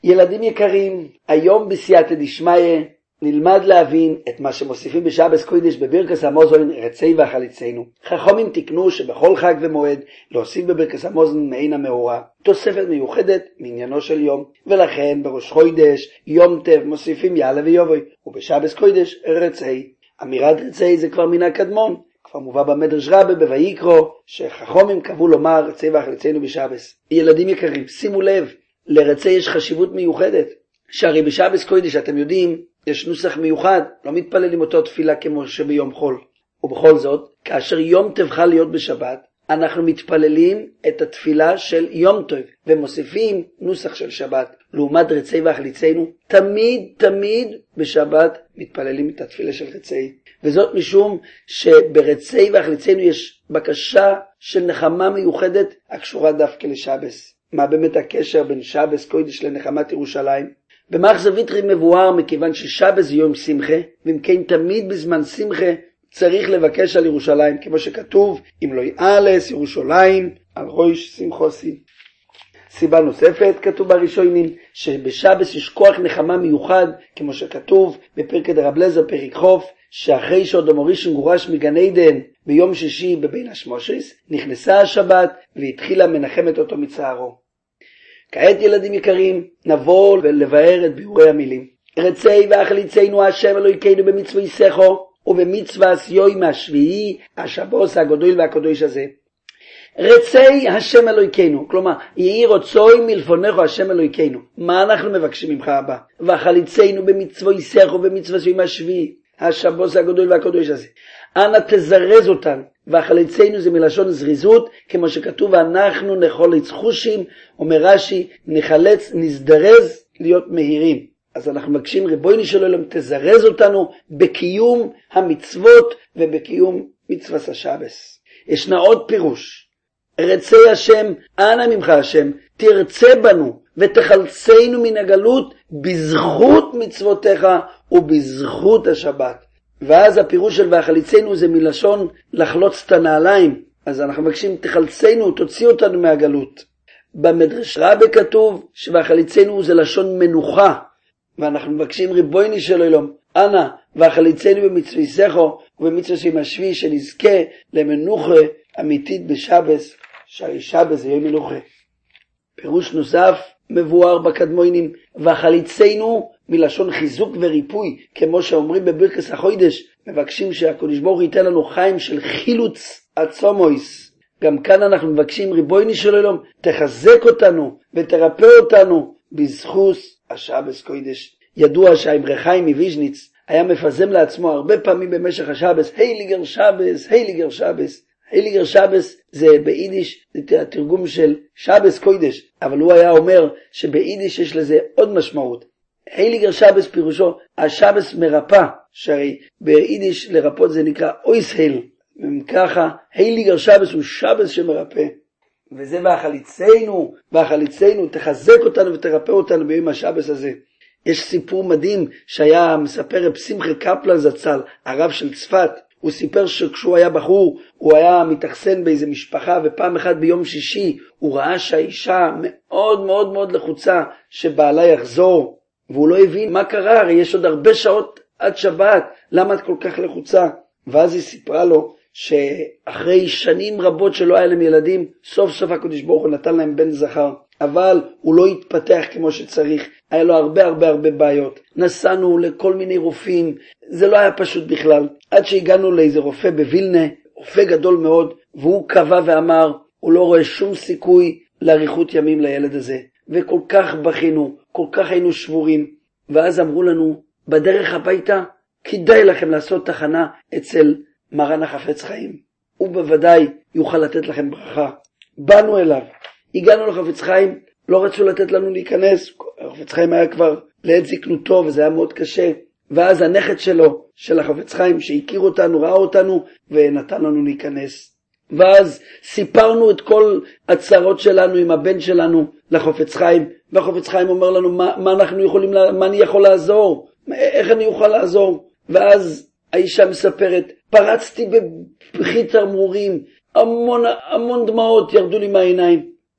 ילדים יקרים, היום בסייעתא דשמיא נלמד להבין את מה שמוסיפים בשבס קודש בברכס המזון רצי וחליצנו. חכמים תקנו שבכל חג ומועד להוסיף בברכס המזון מעין המאורה, תוספת מיוחדת מעניינו של יום, ולכן בראש חודש יום טב מוסיפים יעלה ויובוי, ובשבס קודש רצי. אמירת רצי זה כבר מן הקדמון, כבר מובא במדרש רבה בויקרא שחכמים קבעו לומר רצי וחליצנו בשבס. ילדים יקרים, שימו לב, לרצי יש חשיבות מיוחדת, שהרי בשבס קודש אתם יודעים יש נוסח מיוחד, לא מתפללים אותו תפילה כמו שביום חול. ובכל זאת, כאשר יום טוב חל להיות בשבת, אנחנו מתפללים את התפילה של יום טוב, ומוסיפים נוסח של שבת. לעומת רצי וחליצנו, תמיד בשבת מתפללים את התפילה של רצי. וזאת משום שברצי וחליצנו יש בקשה של נחמה מיוחדת הקשורה דווקא לשבס. מה באמת הקשר בין שבס קודש לנחמת ירושלים? במחזור ויטרי מבואר מכיוון ששבס זה יום שמחה, ואם כן תמיד בזמן שמחה צריך לבקש על ירושלים, כמו שכתוב, אם לא יעלס ירושלים על ראש שמחוסי. סיבה נוספת, כתוב בראשונים, שבשבס יש כוח נחמה מיוחד, כמו שכתוב בפרקי דרב אליעזר פרק חוף, שאחרי שאדם הראשון גורש מגן עדן ביום שישי בבין השמושס, נכנסה השבת והתחילה מנחמת אותו מצערו. כעת ילדים יקרים, נבוא ולבאר את ביאורי המילים. רצי וחליצנו השם אלוהינו במצווי סכו ובמצווה יום השביעי השבוס הגדול והקדוש הזה. רצי השם אלוהינו, כלומר יהי רצוי מלפונך השם אלוהינו. מה אנחנו מבקשים ממך הבא? וחליצנו במצווי סכו ובמצווה יום השביעי השבוס הגדול והקדוש הזה. אנא תזרז אותנו, וחליצנו זה מלשון זריזות, כמו שכתוב אנחנו נחלץ חושים, אומר רש"י נחלץ נזדרז להיות מהירים. אז אנחנו מבקשים ריבונו של עולם תזרז אותנו בקיום המצוות ובקיום מצוות השבס. ישנה עוד פירוש, רצי השם, אנא ממך השם, תרצה בנו ותחלצנו מן הגלות בזכות מצוותיך ובזכות השבת. ואז הפירוש של והחליצנו זה מלשון לחלוץ את הנעליים, אז אנחנו מבקשים תחלצנו, תוציא אותנו מהגלות. במדרש רבה כתוב שהחליצנו זה לשון מנוחה, ואנחנו מבקשים ריבונו של עולם, אנא והחליצנו במצווי סכו ובמצווה יום השביעי, שנזכה למנוחה אמיתית בשבס, שהרי שבס זה יום מנוחה. פירוש נוסף מבואר בקדמונים, והחליצנו מלשון חיזוק וריפוי, כמו שאומרים בברכס החודש, מבקשים שהקדוש ברוך הוא ייתן לנו חיים של חילוץ עצומויס. גם כאן אנחנו מבקשים ריבונו של עולם, תחזק אותנו ותרפא אותנו בזכות השבס קודש. ידוע שהאמרי חיים מוויז'ניץ היה מפזם לעצמו הרבה פעמים במשך השבס, הייליגר שבס, הייליגר שבס. הייליגר שבס זה ביידיש, זה התרגום של שבס קודש, אבל הוא היה אומר שביידיש יש לזה עוד משמעות. הייליגר שבס פירושו, השבס מרפא, שהרי ביידיש לרפות זה נקרא אויסהל, וככה הייליגר שבס הוא שבס שמרפא. וזה והחליצנו, תחזק אותנו ותרפא אותנו ביום השבס הזה. יש סיפור מדהים שהיה מספר רב שמחה קפלן זצ"ל, הרב של צפת. הוא סיפר שכשהוא היה בחור, הוא היה מתאכסן באיזה משפחה, ופעם אחת ביום שישי הוא ראה שהאישה מאוד לחוצה שבעלה יחזור, והוא לא הבין מה קרה, הרי יש עוד הרבה שעות עד שבת, למה את כל כך לחוצה? ואז היא סיפרה לו שאחרי שנים רבות שלא היה להם ילדים, סוף סוף הקדוש ברוך הוא נתן להם בן זכר, אבל הוא לא התפתח כמו שצריך, היה לו הרבה בעיות. נסענו לכל מיני רופאים, זה לא היה פשוט בכלל, עד שהגענו לאיזה רופא בווילנה, רופא גדול מאוד, והוא קבע ואמר, הוא לא רואה שום סיכוי לאריכות ימים לילד הזה. וכל כך בכינו, כל כך היינו שבורים, ואז אמרו לנו, בדרך הביתה, כדאי לכם לעשות תחנה אצל מרן החפץ חיים. הוא בוודאי יוכל לתת לכם ברכה. באנו אליו, הגענו לחפץ חיים, לא רצו לתת לנו להיכנס, החפץ חיים היה כבר לעת זקנותו וזה היה מאוד קשה, ואז הנכד שלו, של החפץ חיים, שהכיר אותנו, ראה אותנו ונתן לנו להיכנס. ואז סיפרנו את כל הצרות שלנו עם הבן שלנו לחפץ חיים, והחפץ חיים אומר לנו מה אנחנו יכולים, מה אני יכול לעזור, איך אני אוכל לעזור. ואז האישה מספרת, פרצתי בבכי תרמורים, המון דמעות ירדו לי מהעיניים,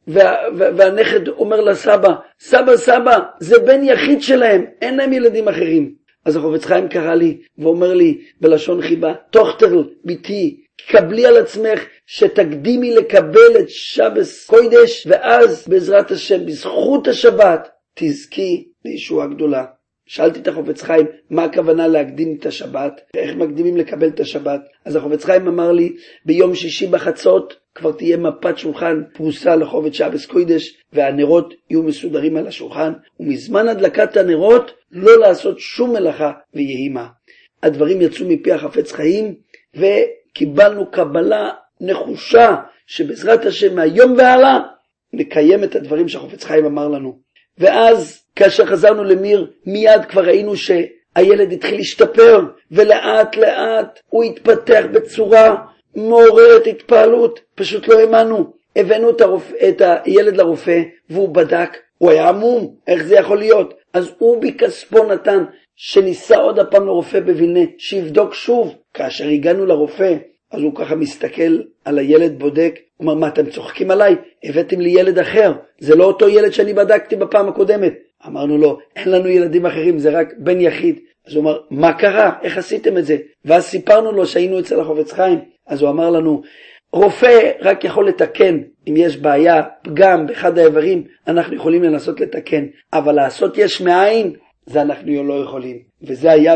והנכד אומר לסבא, סבא, זה בן יחיד שלהם, אין להם ילדים אחרים. אז החפץ חיים קרא לי ואומר לי בלשון חיבה, תוכתר ביתי, קבלי על עצמך שתקדימי לקבל את שבס קוידש, ואז בעזרת השם, בזכות השבת, תזכי לישועה גדולה. שאלתי את החפץ חיים, מה הכוונה להקדים את השבת? איך מקדימים לקבל את השבת? אז החפץ חיים אמר לי, ביום שישי בחצות, כבר תהיה מפת שולחן פרוסה לחובץ שבס קוידש, והנרות יהיו מסודרים על השולחן, ומזמן הדלקת הנרות, לא לעשות שום מלאכה ויהימה. הדברים יצאו מפי החפץ חיים, וקיבלנו קבלה נחושה, שבעזרת השם מהיום והלאה, נקיים את הדברים שהחפץ חיים אמר לנו. ואז כאשר חזרנו למיר, מיד כבר ראינו שהילד התחיל להשתפר, ולאט לאט הוא התפתח בצורה מעוררת התפעלות, פשוט לא האמנו. הבאנו את הילד לרופא, והוא בדק, הוא היה עמום, איך זה יכול להיות? אז הוא בכספו נתן, שניסה עוד הפעם לרופא בווילנה, שיבדוק שוב. כאשר הגענו לרופא, אז הוא ככה מסתכל על הילד, בודק, הוא אומר, מה אתם צוחקים עליי? הבאתם לי ילד אחר, זה לא אותו ילד שאני בדקתי בפעם הקודמת. אמרנו לו, אין לנו ילדים אחרים, זה רק בן יחיד. אז הוא אמר, מה קרה? איך עשיתם את זה? ואז סיפרנו לו שהיינו אצל החפץ חיים. אז הוא אמר לנו, רופא רק יכול לתקן, אם יש בעיה, פגם באחד האיברים, אנחנו יכולים לנסות לתקן, אבל לעשות יש מאין, זה אנחנו לא יכולים. וזה היה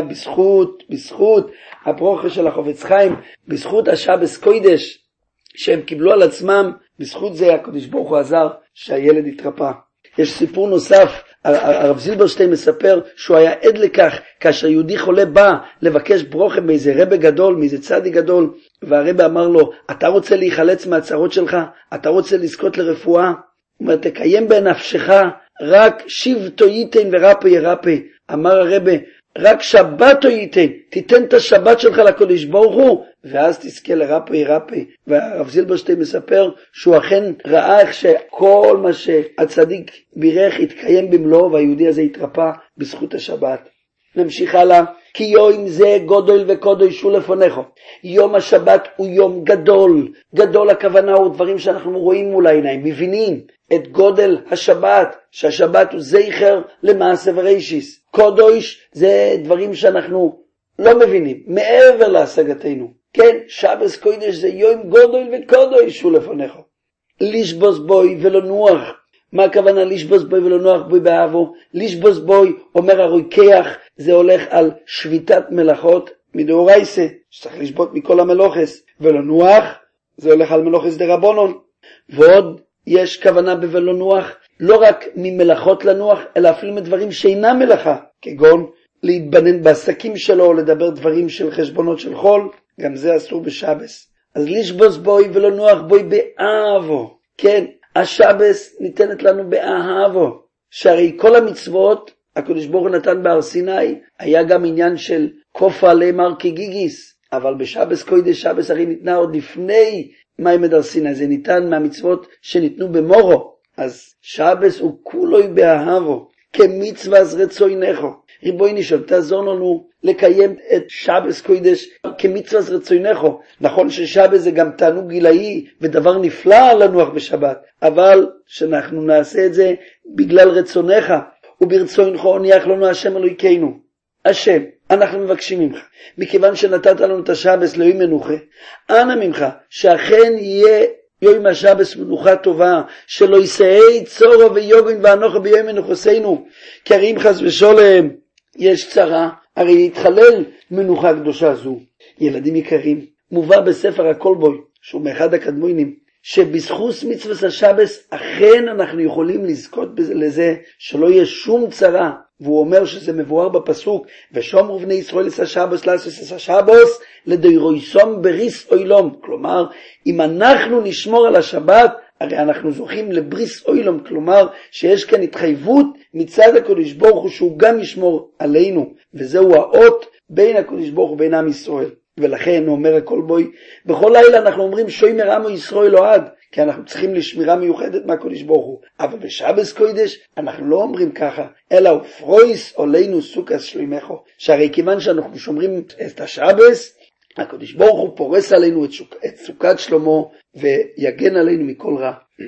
בזכות הברכה של החפץ חיים, בזכות השבס קוידש, שהם קיבלו על עצמם, בזכות זה הקדוש ברוך הוא עזר שהילד התרפא. יש סיפור נוסף, הרב זילברשטיין מספר שהוא היה עד לכך, כאשר יהודי חולה בא לבקש ברכה מאיזה רבי גדול, מאיזה צדיק גדול, והרבי אמר לו, אתה רוצה להיחלץ מהצרות שלך? אתה רוצה לזכות לרפואה? הוא אומר, תקיים בנפשך, רק שבתו ייתן ורפא ירפא. אמר הרבי, רק שבתו ייתן, תיתן את השבת שלך לקדוש ברוך הוא, ואז תזכה לרפא ירפא. והרב זילברשטיין מספר שהוא אכן ראה איך שכל מה שהצדיק בירך התקיים במלואו, והיהודי הזה התרפא בזכות השבת. נמשיך הלאה. כי יום זה גודל וקודש הוא לפניך. יום השבת הוא יום גדול. גדול הכוונה הוא דברים שאנחנו רואים מול העיניים, מבינים את גודל השבת, שהשבת הוא זכר למעשה ורישיס. קודש זה דברים שאנחנו לא מבינים, מעבר להשגתנו. כן, שבס קודש זה יום גודל וקודש הוא לפניך. לשבוס בוי ולא נוח. מה הכוונה לשבוס בוי ולא נוח בוי באהבו? לשבוס בוי, אומר הרוקח, זה הולך על שביתת מלאכות מדאורייסה, שצריך לשבות מכל המלוכס. ולא נוח, זה הולך על מלוכס דרבנון. ועוד יש כוונה בבלא נוח, לא רק ממלאכות לנוח, אלא אפילו מדברים שאינם מלאכה, כגון להתבנן בעסקים שלו, לדבר דברים של חשבונות של חול, גם זה אסור בשבס. אז לשבוס בוי ולא נוח בוי באהבו. כן, השבס ניתנת לנו באהבו, שהרי כל המצוות הקדוש ברוך הוא נתן בהר סיני, היה גם עניין של כופה למר כגיגיס, אבל בשבס קודש, שבס הרי ניתנה עוד לפני מעמד הר סיני, זה ניתן מהמצוות שניתנו במורו. אז שבס הוא כולו באהבו, כמצווה רצוינך. ריבונו של עולם, תעזור לנו לקיים את שבס קודש כמצווה רצוינך. נכון ששבס זה גם תענוג גילאי ודבר נפלא לנוח בשבת, אבל שאנחנו נעשה את זה בגלל רצונך, וברצונך הוניח לנו השם אלוהינו. השם, אנחנו מבקשים ממך, מכיוון שנתת לנו את השבס ליום מנוחה, אנא ממך שאכן יהיה יום השבס מנוחה טובה, שלא יסעי צורו ויוגן ואנוכה ביום מנוחסנו, כי הרי אם חס ושלום יש צרה, הרי יתחלל מנוחה קדושה זו. ילדים יקרים, מובא בספר הקולבוי, שהוא מאחד הקדמונים, שבזכות מצוות השבס אכן אנחנו יכולים לזכות לזה שלא יהיה שום צרה. והוא אומר שזה מבואר בפסוק, ושומרו בני ישראל את השבס לעשות את השבס לדוירויסום בריס אוילום. כלומר, אם אנחנו נשמור על השבת, הרי אנחנו זוכים לבריס אוילום, כלומר שיש כאן התחייבות מצד הקדוש ברוך הוא שהוא גם ישמור עלינו, וזהו האות בין הקדוש ברוך הוא ובין עם ישראל. ולכן אומר הכל בוי, בכל לילה אנחנו אומרים שוימר עמו ישראל אוהד, כי אנחנו צריכים לשמירה מיוחדת מהקדוש ברוך הוא. אבל בשבס קודש אנחנו לא אומרים ככה, אלא ופרויס עלינו סוכת שלומךו, שהרי כיוון שאנחנו שומרים את השבס, הקדוש ברוך הוא פורס עלינו את סוכת שלמה ויגן עלינו מכל רע.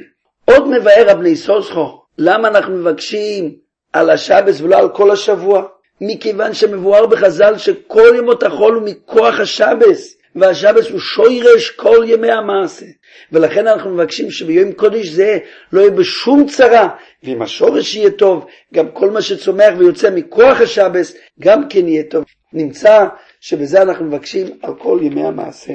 עוד מבאר רבי סוסחו, למה אנחנו מבקשים על השבס ולא על כל השבוע? מכיוון שמבואר בחז"ל שכל ימות החול הוא מכוח השבס, והשבס הוא שוירש כל ימי המעשה, ולכן אנחנו מבקשים שביום קודש זה לא יהיה בשום צרה, ואם השורש יהיה טוב, גם כל מה שצומח ויוצא מכוח השבס גם כן יהיה טוב. נמצא שבזה אנחנו מבקשים על כל ימי המעשה.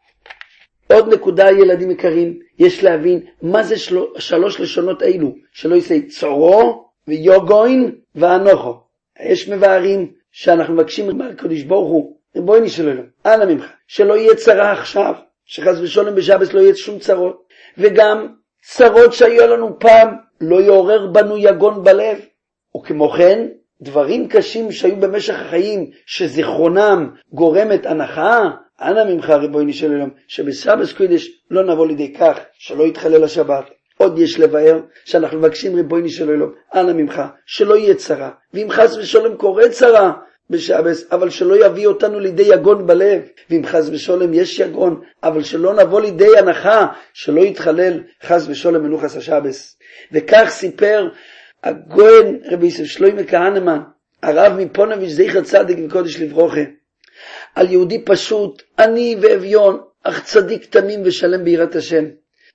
עוד נקודה, ילדים יקרים, יש להבין מה זה שלוש לשונות אלו, שלא יעשה צורו ויוגוין ואנוכו. יש מבארים שאנחנו מבקשים מהקדוש ברוך הוא, ריבונו של עולם, אנא ממך, שלא יהיה צרה עכשיו, שחס ושלום בשבס לא יהיה שום צרות, וגם צרות שהיו לנו פעם לא יעורר בנו יגון בלב, וכמו כן דברים קשים שהיו במשך החיים שזיכרונם גורמת הנחה, אנא ממך ריבונו של עולם, שבשבס קודש לא נבוא לידי כך שלא יתחלל השבת. עוד יש לבאר שאנחנו מבקשים ריבונו של עולם, אנא ממך, שלא יהיה צרה, ואם חס ושלום קורה צרה בשבס, אבל שלא יביא אותנו לידי יגון בלב, ואם חס ושלום יש יגון, אבל שלא נבוא לידי הנחה, שלא יתחלל חס ושלום מנוחס השבס. וכך סיפר הגויין רבי יוסף שלמה כהנמן, הרב מפונביץ' זכר צדיק וקודש לברוכה, על יהודי פשוט, עני ואביון, אך צדיק תמים ושלם ביראת השם.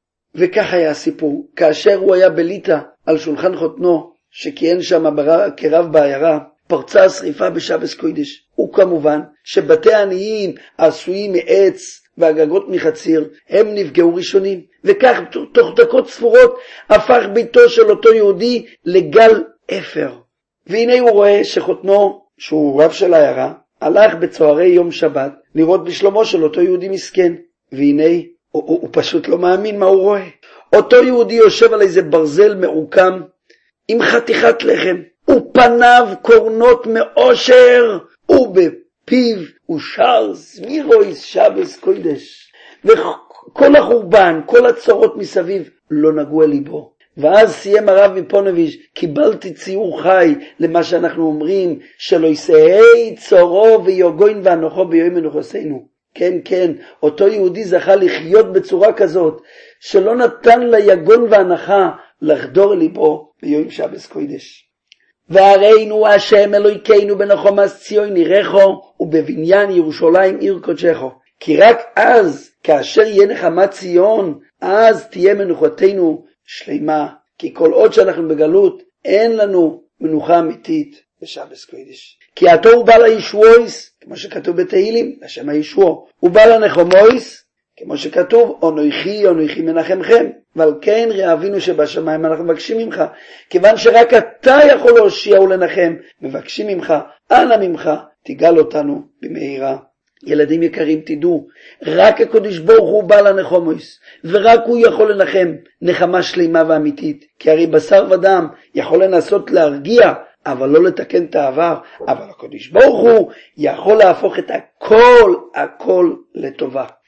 וכך היה הסיפור, כאשר הוא היה בליטא על שולחן חותנו, שכיהן שם כרב בעיירה, פרצה השריפה בשבס קודש, וכמובן שבתי העניים העשויים מעץ והגגות מחציר, הם נפגעו ראשונים, וכך תוך דקות ספורות הפך ביתו של אותו יהודי לגל אפר. והנה הוא רואה שחותנו, שהוא רב של העיירה, הלך בצהרי יום שבת לראות בשלומו של אותו יהודי מסכן, והנה הוא פשוט לא מאמין מה הוא רואה. אותו יהודי יושב על איזה ברזל מעוקם עם חתיכת לחם, ופניו קורנות מאושר, ובפיו הוא שר זמירויס שבס קודש, וכל החורבן, כל הצרות מסביב לא נגעו אל ליבו. ואז סיים הרב מפונביץ', קיבלתי ציור חי למה שאנחנו אומרים, שלא ישאי צורו ויוגוין ואנוכו ביום מנוחסנו. כן, כן, אותו יהודי זכה לחיות בצורה כזאת, שלא נתן ליגון והנחה לחדור ליבו ביום שבס קודש. והראינו השם אלוהינו בנחומס ציון ירחו, ובבניין ירושלים עיר קודשךו. כי רק אז, כאשר יהיה נחמת ציון, אז תהיה מנוחתנו שלמה. כי כל עוד שאנחנו בגלות, אין לנו מנוחה אמיתית בשבס קודש. כי עתו הוא בא לישועויס, כמו שכתוב בתהילים, לשם הישוע. הוא בא לנחומויס, כמו שכתוב, אנוכי מנחמכם. ועל כן רעבינו שבשמיים, אנחנו מבקשים ממך, כיוון שרק אתה יכול להושיע ולנחם, מבקשים ממך, אנא ממך, תגאל אותנו במהרה. ילדים יקרים, תדעו, רק הקדוש ברוך הוא בא לנחומויס, ורק הוא יכול לנחם נחמה שלמה ואמיתית, כי הרי בשר ודם יכול לנסות להרגיע, אבל לא לתקן את העבר, אבל הקדוש ברוך הוא יכול להפוך את הכל לטובה.